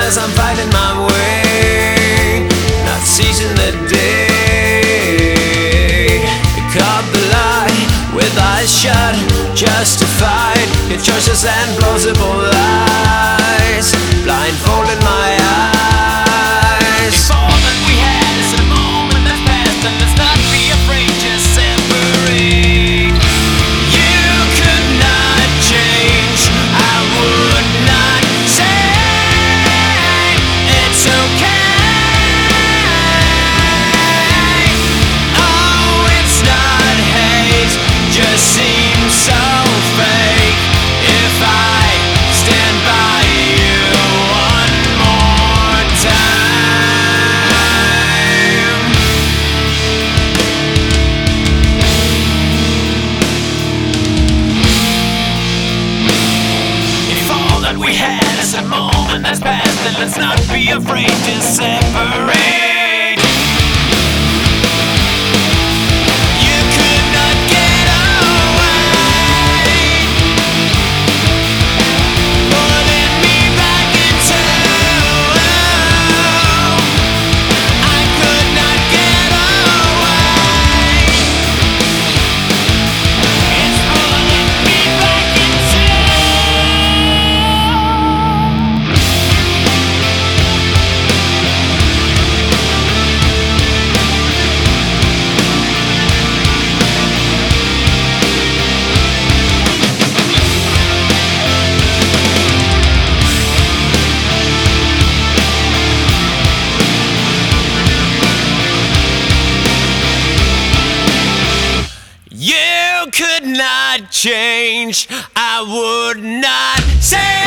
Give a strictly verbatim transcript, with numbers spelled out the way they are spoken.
as I'm fighting my way, not seizing the day. Caught the lie with eyes shut, justified your choices and plausible lies, blindfolding my eyes. If all that we had is a moment that's past, then let's not be afraid, just separate. You could not change, I would not say it's okay. Oh, it's not hate, just seems so fake. If I stand by you one more time. If all that we had is a moment that's past, then let's not be afraid to separate. You could not get away, pulling me back into. I could not get away. It's pulling me back into. You could not change, I would not say